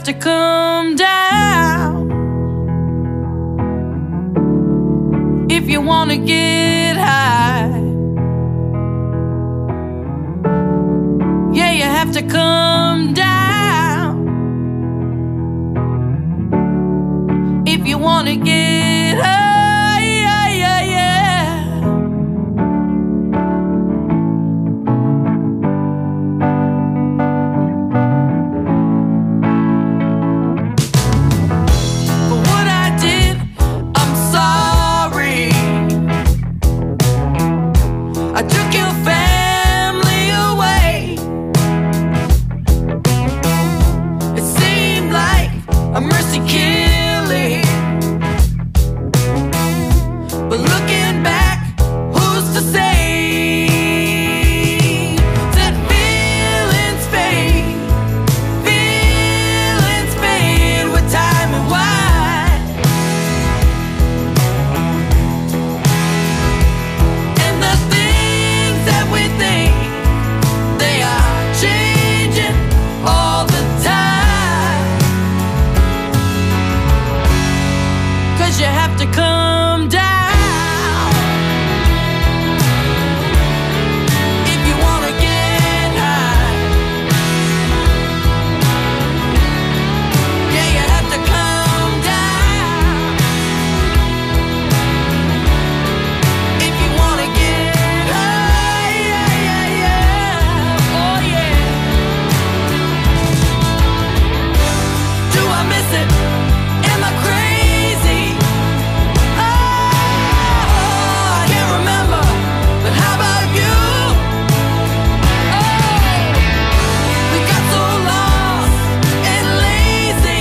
to come down if you want to get high. Yeah, you have to come down if you want to get high. I took your family away. It seemed like a mercy killing, but looking back, who's to say that feelings fade with time and wine. And the things that we think, they are changing all the time. 'Cause you have to come down if you wanna get high. Yeah, you have to come down if you wanna get high. Oh yeah. Do I miss it? Am I crazy? Oh, I can't remember, but how about you? Oh, we got so lost and lazy,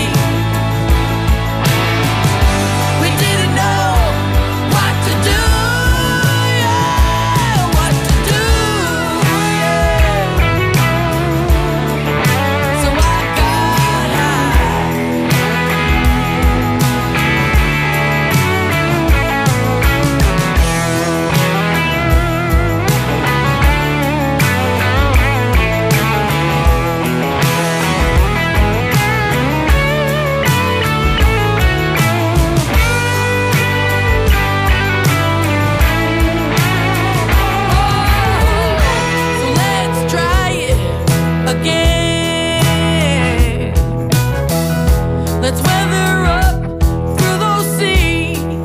we didn't know what to do. Yeah, what to do. Yeah. So I got high. So let's try it again. Let's weather up through those seas.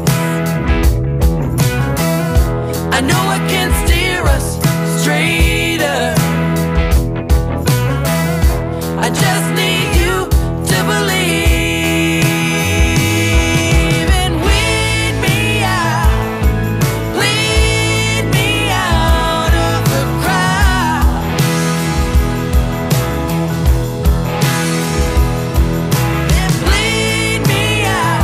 I know it can steer us straighter. I just need you to believe and weed me out, lead me out of the crowd, and bleed me out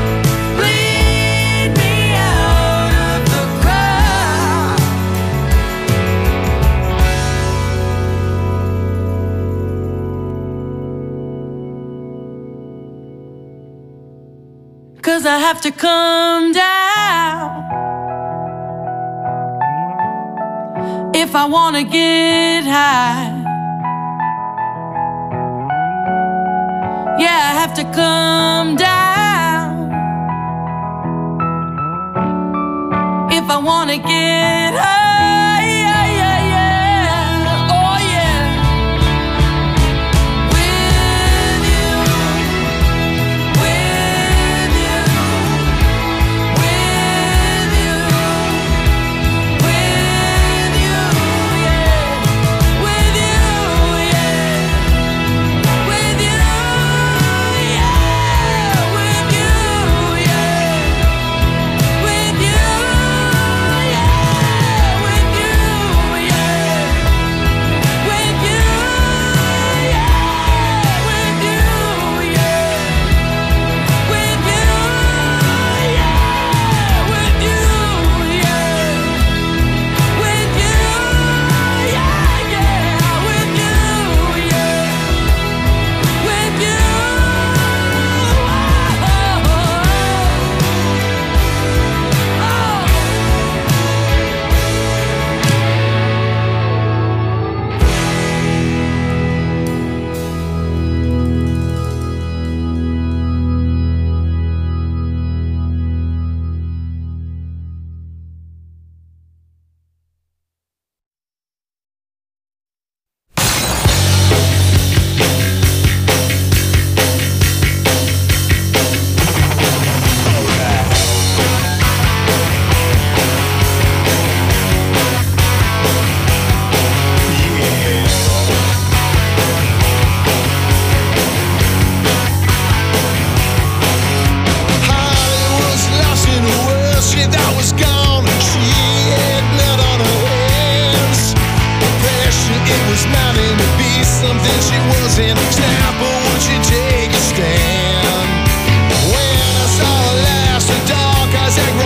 of the crowd. 'Cause I have to come down if I wanna get high. Yeah, I have to come down if I wanna get high. Oh yeah. With you, with you, with you, with you, yeah. With you, yeah. With you, yeah. With you, yeah. With you, yeah.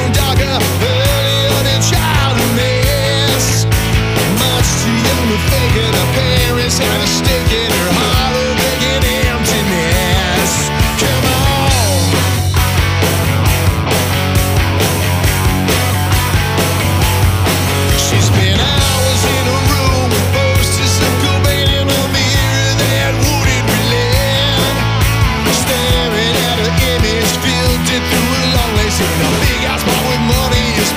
grown darker earlier than child a mess. Much too young to fake it. Her parents had a stake in her heart, a vacant emptiness. Come on. She spent hours in a room with posters of Cobain in a mirror that wouldn't relent. Staring at her image, filtered through a long lace in a big house bought with money is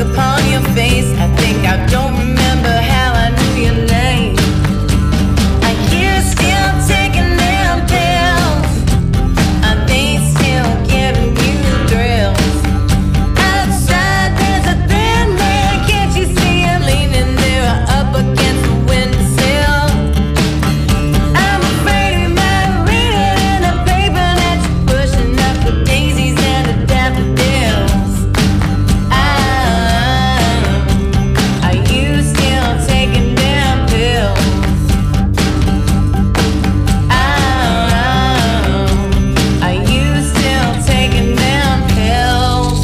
upon your face. I think I don't remember how I knew your name. Are you still taking them pills? Are they still giving you thrills? Outside there's a thin man, can't you see him leaning there up against the windowsill? I'm afraid he might read it in the paper that you're pushing up the daisies and the daffodils. Are you still taking them pills? Are you still taking them pills?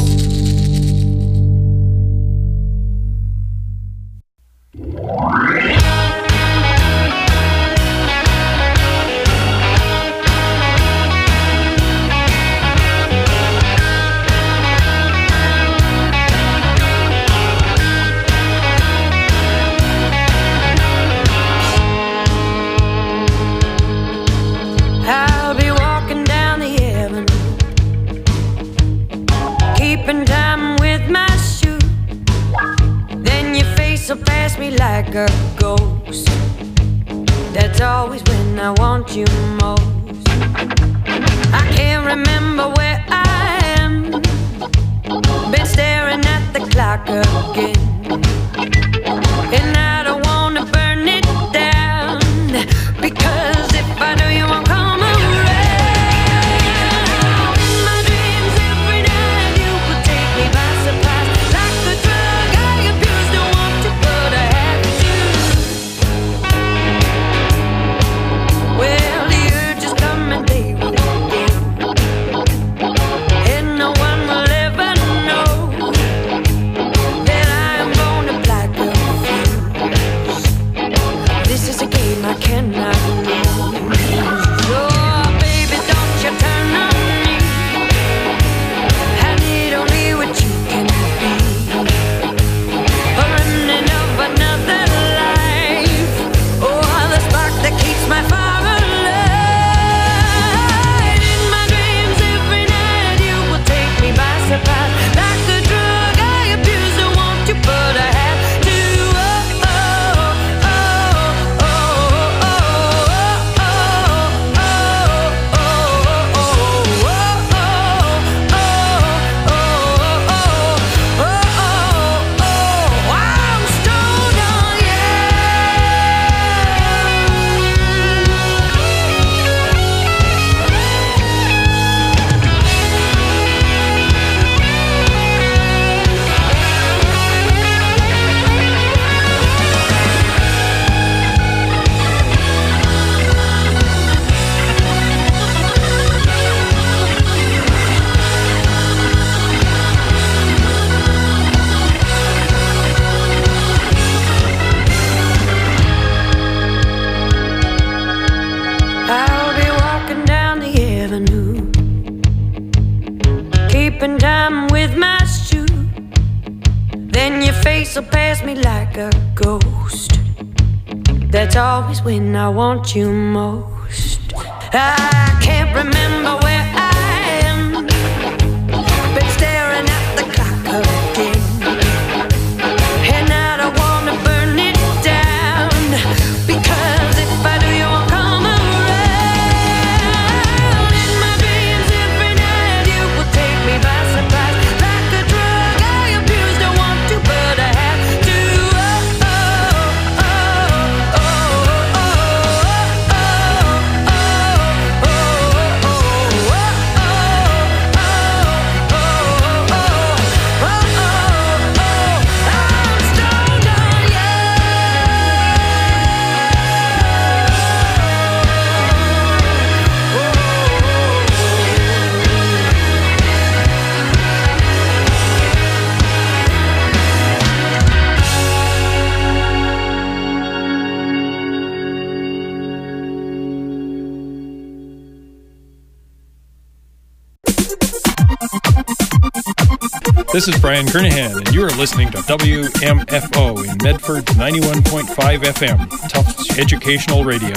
I'll be walking down the avenue, keeping time with my shoe. Then your face will pass me like a ghost. That's always when I want you most. I can't remember where I am. Been staring at the clock again, and I don't wanna burn it down, because if I do you won't come around. In my dreams every night you would take me by surprise, like a drug I abused, don't want to, but I have to. Well, the urge is coming, they will again, and no one will ever know that I am gonna black a fuse. This is a game I cannot lose. Oh, baby, don't you turn on me. I need only what you can be. A running of another life. Oh, the spark that keeps my fire alive. In my dreams every night you will take me by surprise, like a drug I abuse, don't want you, but I have to. I'm stoned on you. I'll be walking down the avenue, keeping time with my shoe. Then your face will pass me like a ghost. That's always when I want you most. I can't remember where I am. Been staring at the clock again, and I don't wanna burn it down, because if I do you won't come around. In my dreams every night you will take me by surprise, like a drug I abuse, don't want to, but I have to. This is Brian Kernahan, and you are listening to WMFO in Medford's 91.5 FM, Tufts Educational Radio.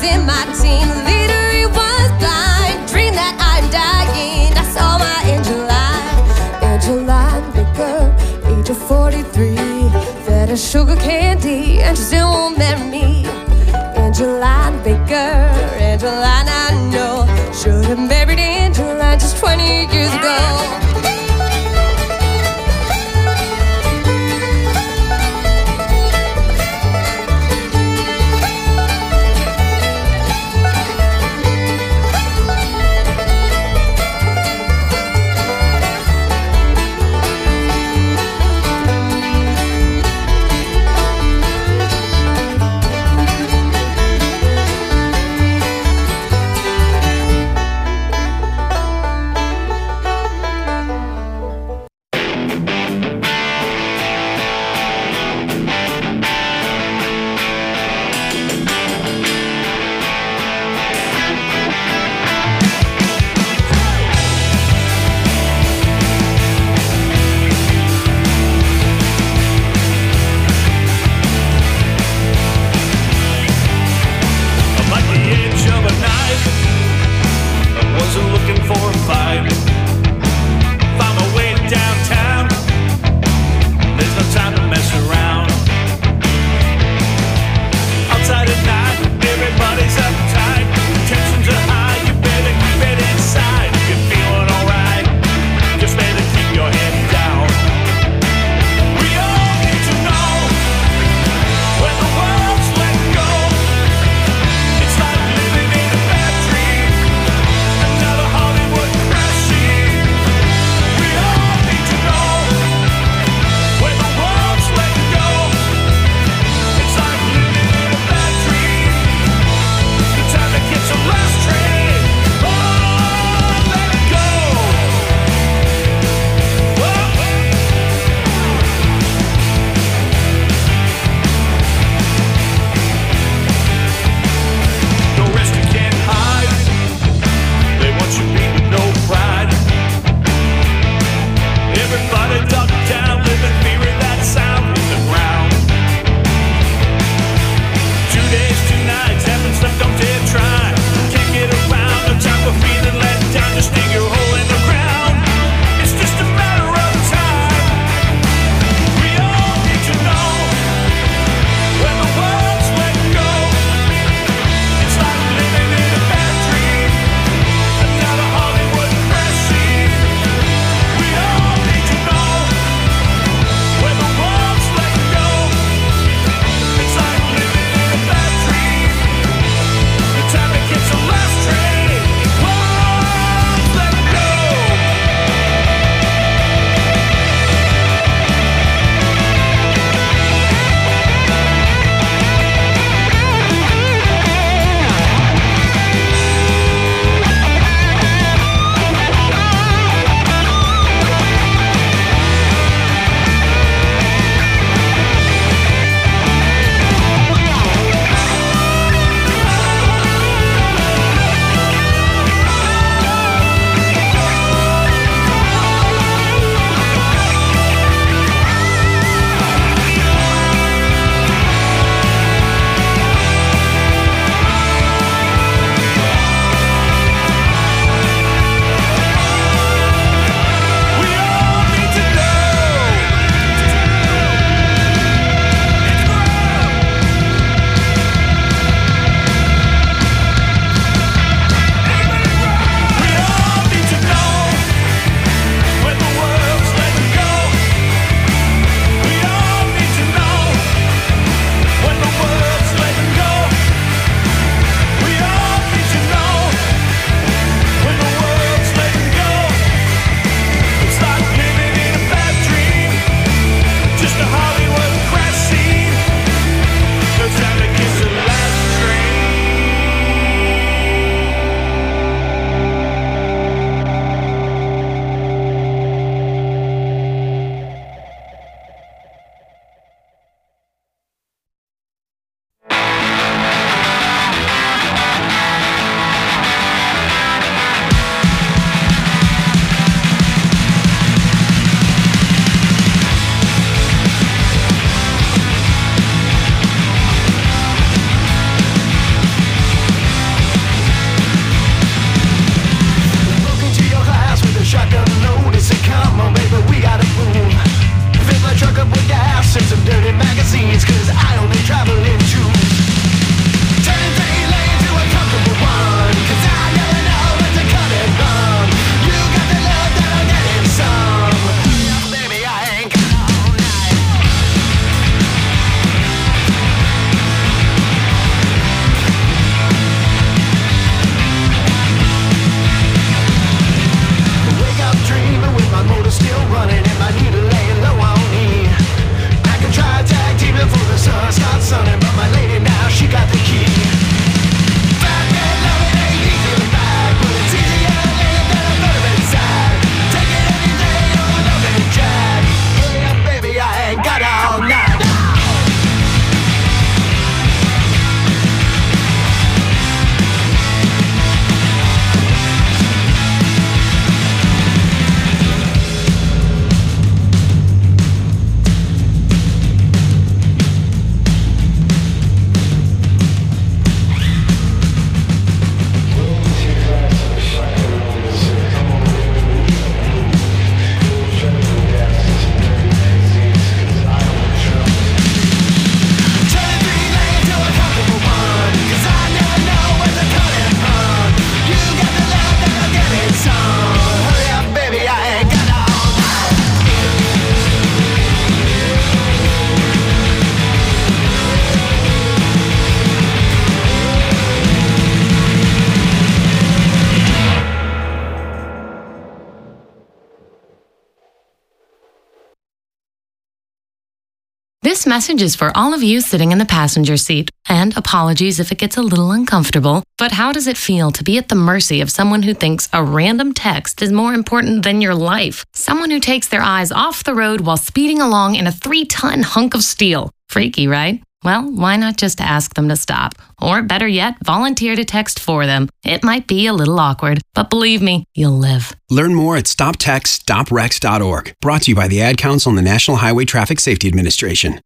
in my teens. Leader, he was blind. Dream that I'm dying. I saw my Angeline Baker, age of 43. Fed her sugar candy and she still won't marry me. Angeline Baker, Angeline I know. Should have married Angeline just 20 years ago. This message is for all of you sitting in the passenger seat. And apologies if it gets a little uncomfortable, but how does it feel to be at the mercy of someone who thinks a random text is more important than your life? Someone who takes their eyes off the road while speeding along in a 3-ton hunk of steel. Freaky, right? Well, why not just ask them to stop? Or better yet, volunteer to text for them. It might be a little awkward, but believe me, you'll live. Learn more at stoptextstoprex.org. Brought to you by the Ad Council and the National Highway Traffic Safety Administration.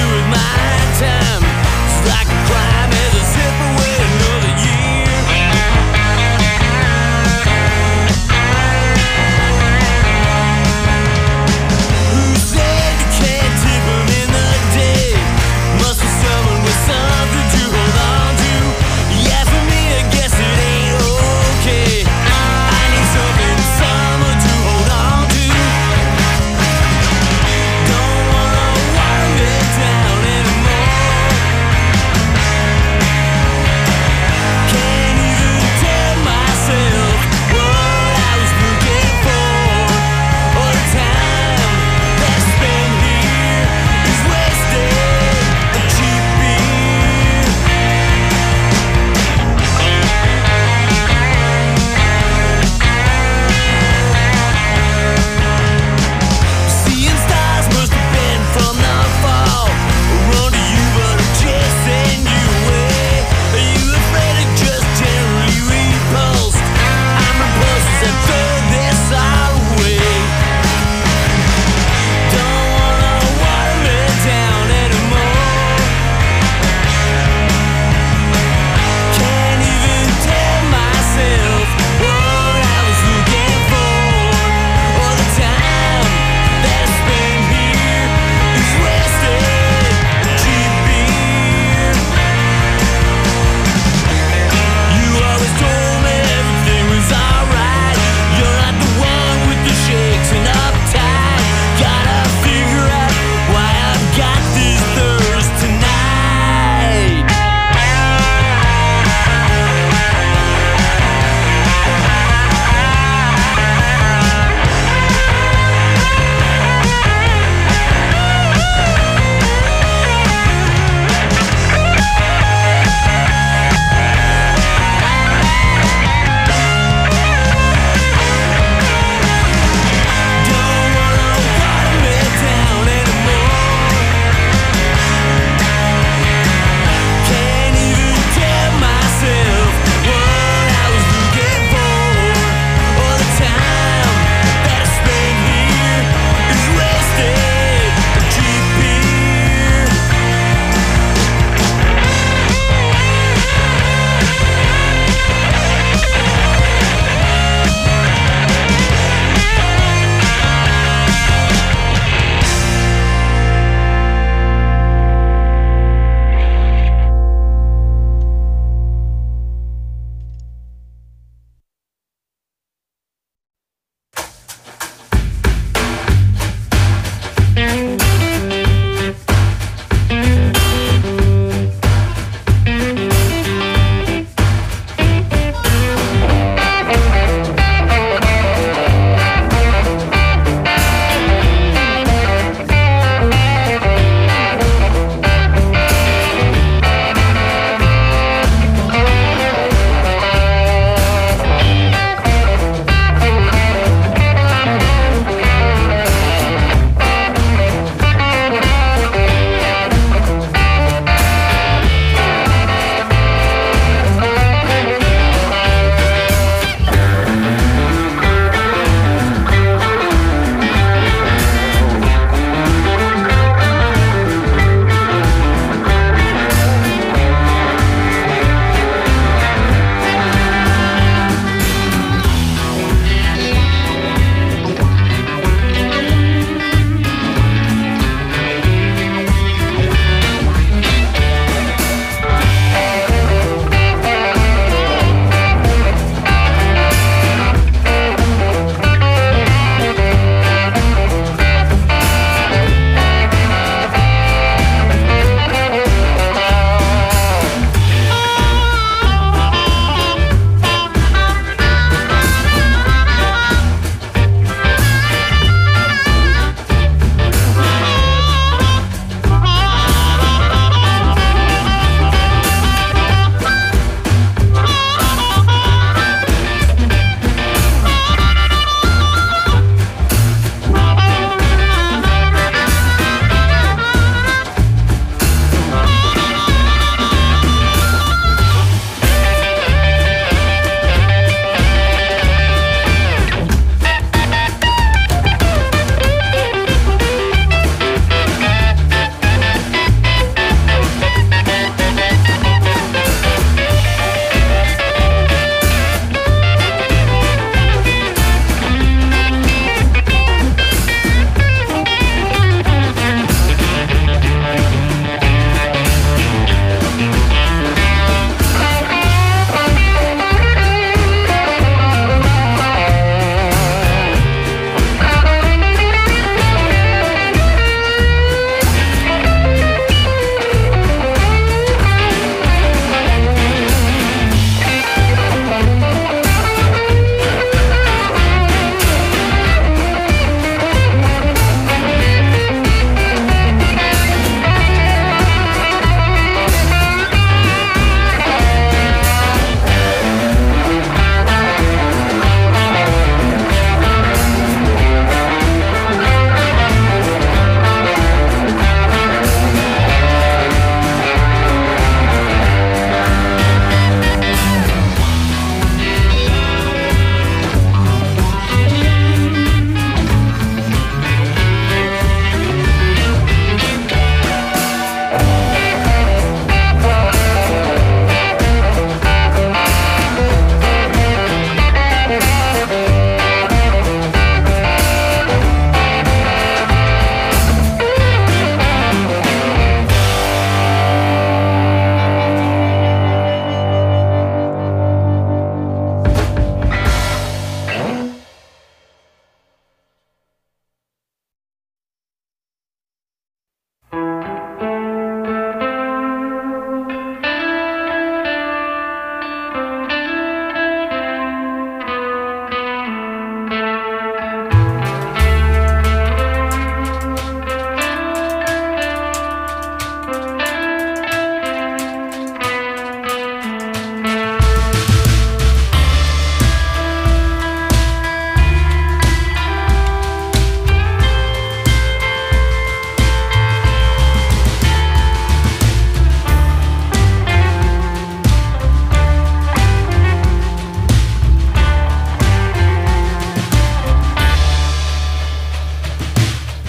Time. It's like a crime as I zip away another year.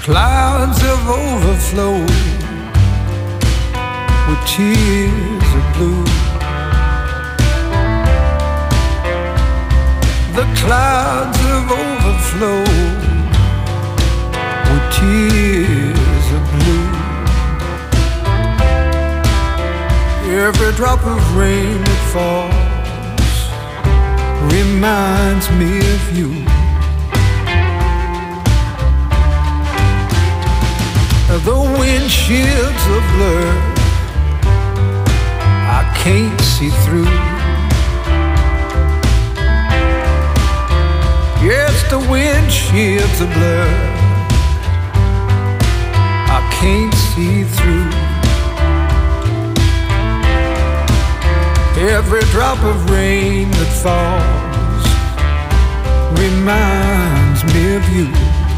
clouds have overflowed with tears of blue. The clouds have overflowed with tears of blue. Every drop of rain that falls reminds me of you. The windshields are blurred, I can't see through. Yes, the windshields are blurred, I can't see through. Every drop of rain that falls reminds me of you.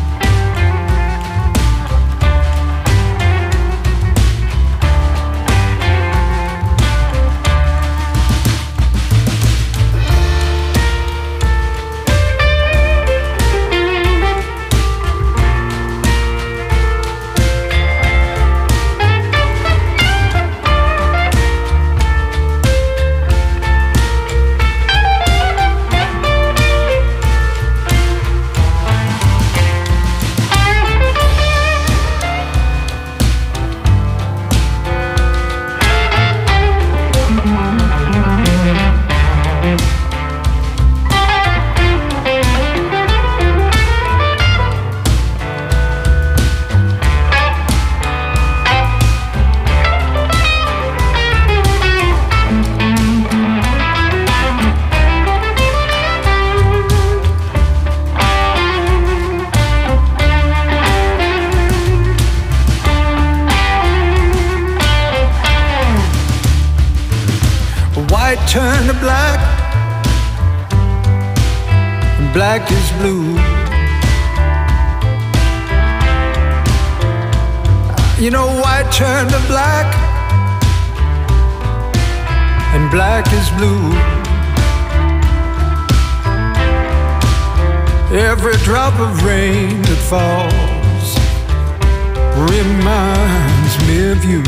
Turn to black, and black is blue. You know, white turn to black, and black is blue. Every drop of rain that falls reminds me of you.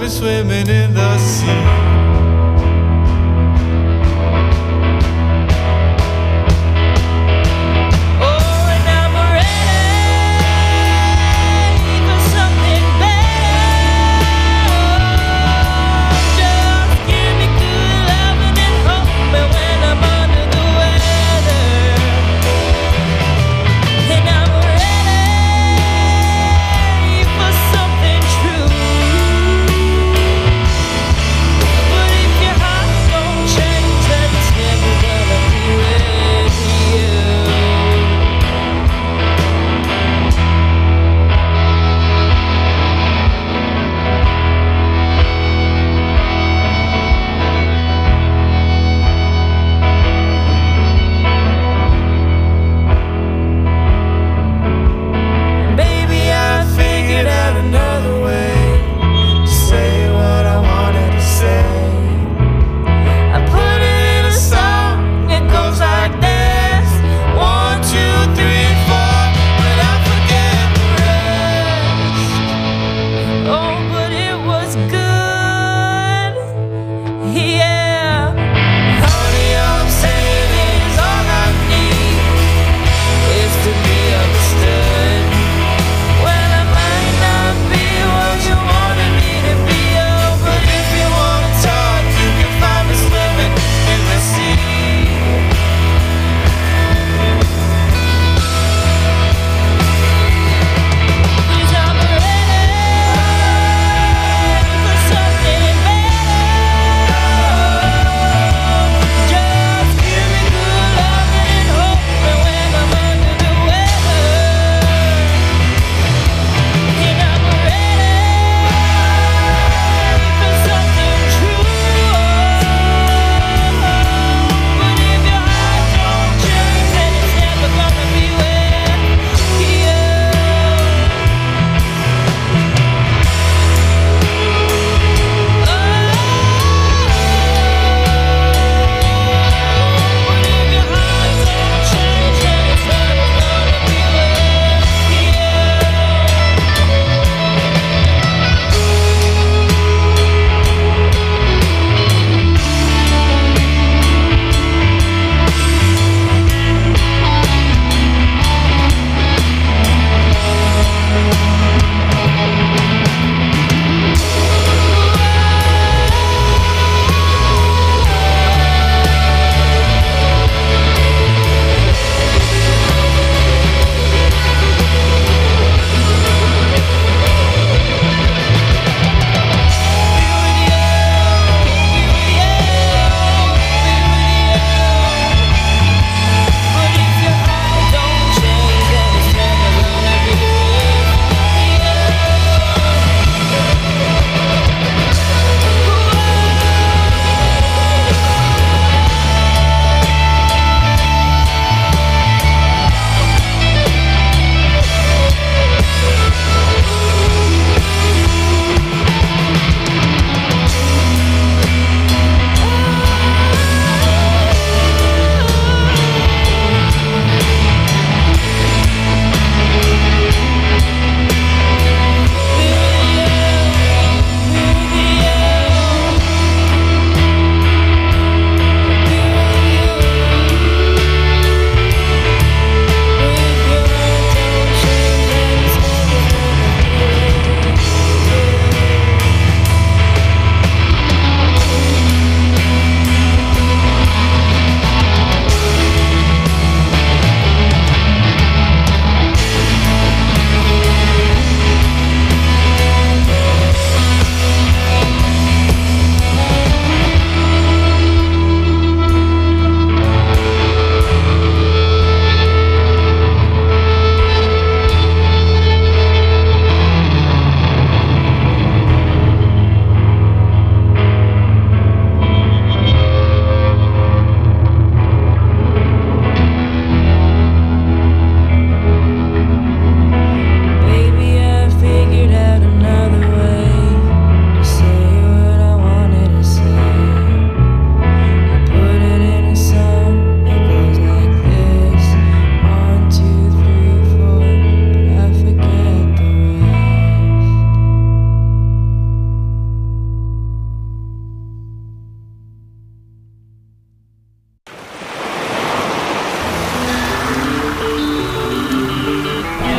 we're swimming in the sea.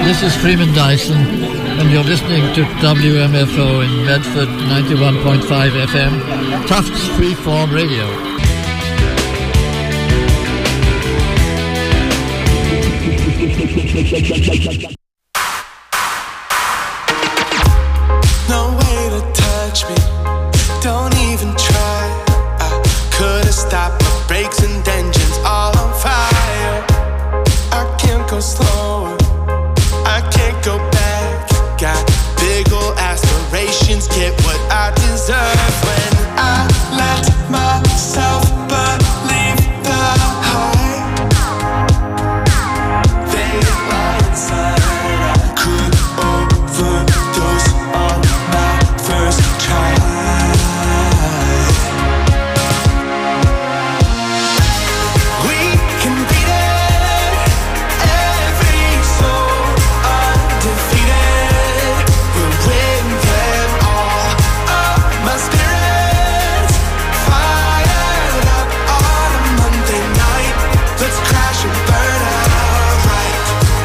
This is Freeman Dyson, and you're listening to WMFO in Medford 91.5 FM, Tufts Freeform Radio. No way to touch me, don't even try. I could've stopped the brakes and engines all on fire. I can't go slower, I can't go back. Got big ol' aspirations, get what I deserve. When I let myself believe the hype, they lie inside. I could overdose on my first try. We can beat it, every soul undefeated. We'll win them all. Oh, my spirit's fired up on a Monday night. Let's crash and burn out right.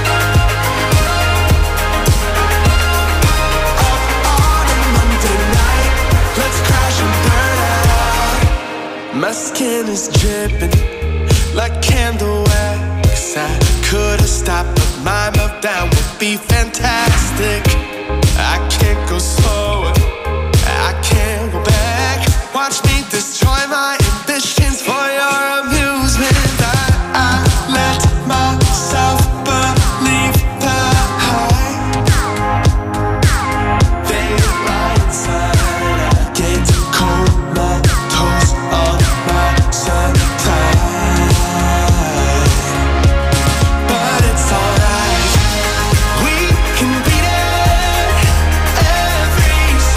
Up on a Monday night. Let's crash and burn out. My skin is dripping like candle wax. I could've stopped, but my meltdown would be fantastic. I can't go slower, I can't go back. Watch me destroy my ambitions for your amusement. I let myself believe the hype. They lie inside. I get comatose on my supply. But it's alright, we can beat it, every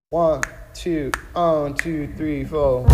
1, 2, 2, 3, 4.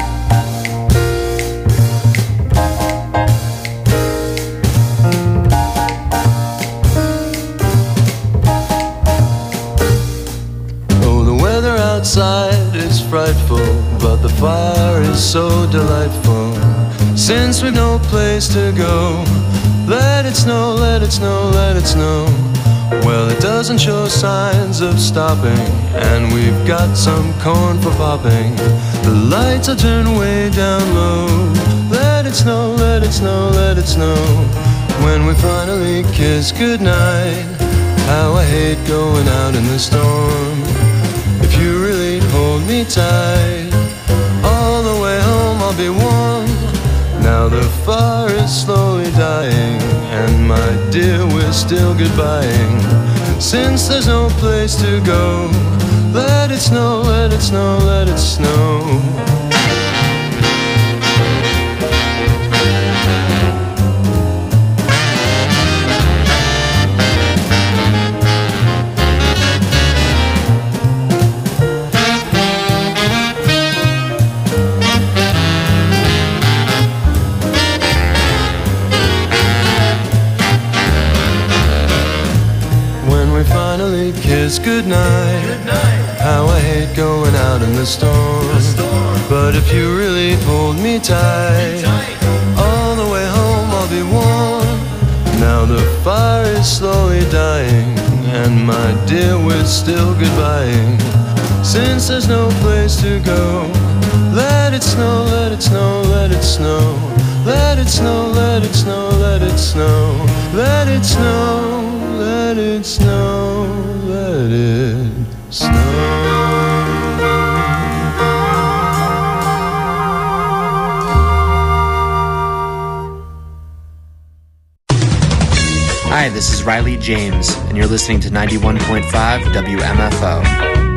Oh, the weather outside is frightful, but the fire is so delightful. Since we've no place to go, let it snow, let it snow, let it snow. Well, it doesn't show signs of stopping, and we've got some corn for popping. The lights are turned way down low. Let it snow, let it snow, let it snow. When we finally kiss goodnight, how I hate going out in the storm. If you really hold me tight, all the way home I'll be warm. Now the fire is slowly dying, and my dear, we're still goodbying. Since there's no place to go, let it snow, let it snow, let it snow. Finally kiss goodnight. How I hate going out in the storm. But if you really hold me tight, all the way home I'll be warm. Now the fire is slowly dying, and my dear, we're still goodbying. Since there's no place to go, let it snow, let it snow, let it snow. Let it snow, let it snow, let it snow. Let it snow, let it snow, let it snow. Hi, this is Riley James, and you're listening to 91.5 WMFO.